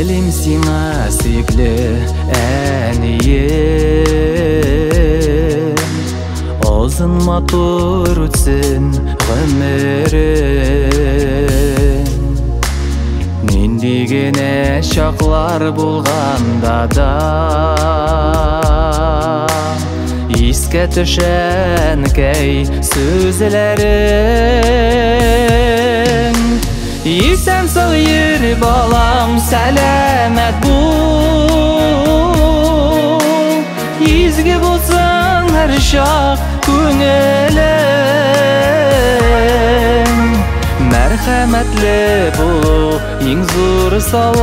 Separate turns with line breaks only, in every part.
Келем сиңа сөйкле әнием, озын матур үтсін ғөмірің. Ниндигене шақлар болғанда да иске түшен кей сөзлерің. Исән сау йөр балам, сәләмәт бол, изге болсын әр шақ көңілің. Мәрхәмәтле болу ең зор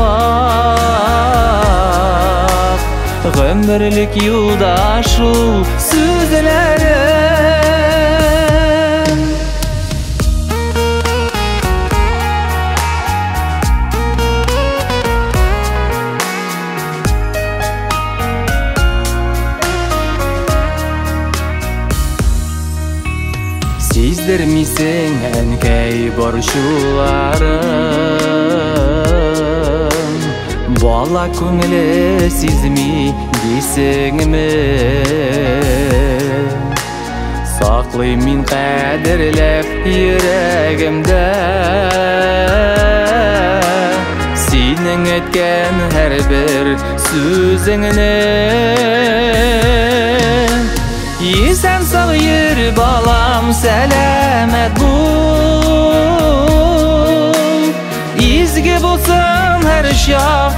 савап, ғөмірлік юлдашу сөзлерің. Сездірмейсің әнкәй боршуларың, бала көңілі сезмей дейсіңме. Сақлай мен қадірлеп йөрәгімді сенің өткен әрбір сөзіңні. Исән сау йөр балам, сәләмәт бол, изге болсын әр шақ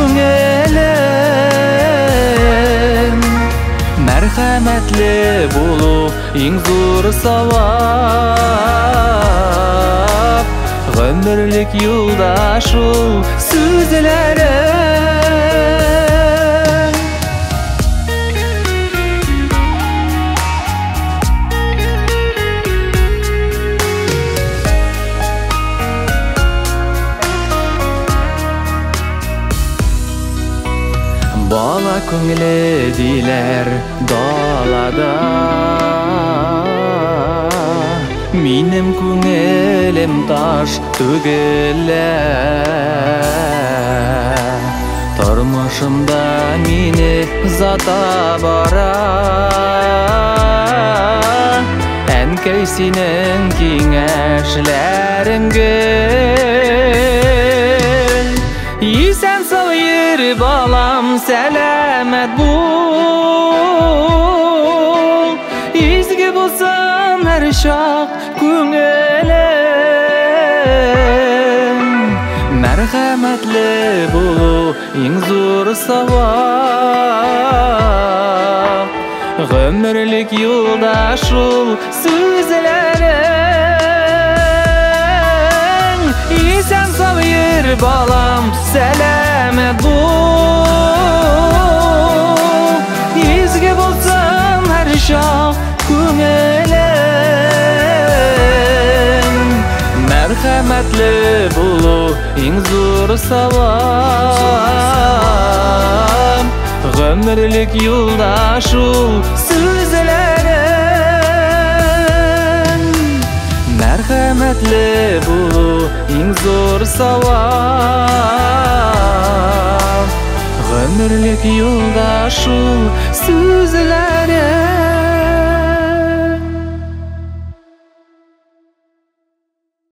көңілің. Мәрхәмәтле болу ең зор савап, ғөмірлік юлдашу сөзлерің. Бала көңілі дейлер далада, минем көңілім таш төгілі. Тұрмышымда мені зата бара, әнкәй сенің кеңәшләріңге. Исән сау йөр балам, сәләмәт бол, изге болсын әр шақ көңілің. Мәрхәмәтле болу ең зор савап, ғөмірлік юлдашу сөзлерің. Исән сау йөр балам, сәләмәт бол, изге болсын әр шақ көңілің. Мәрхәмәтле болу ең зор савап, ғөмірлік юлдашу сөзлерің. Мәрхәмәтле болу ең зор савап, ғөмірлік юлдашу сөзлерің.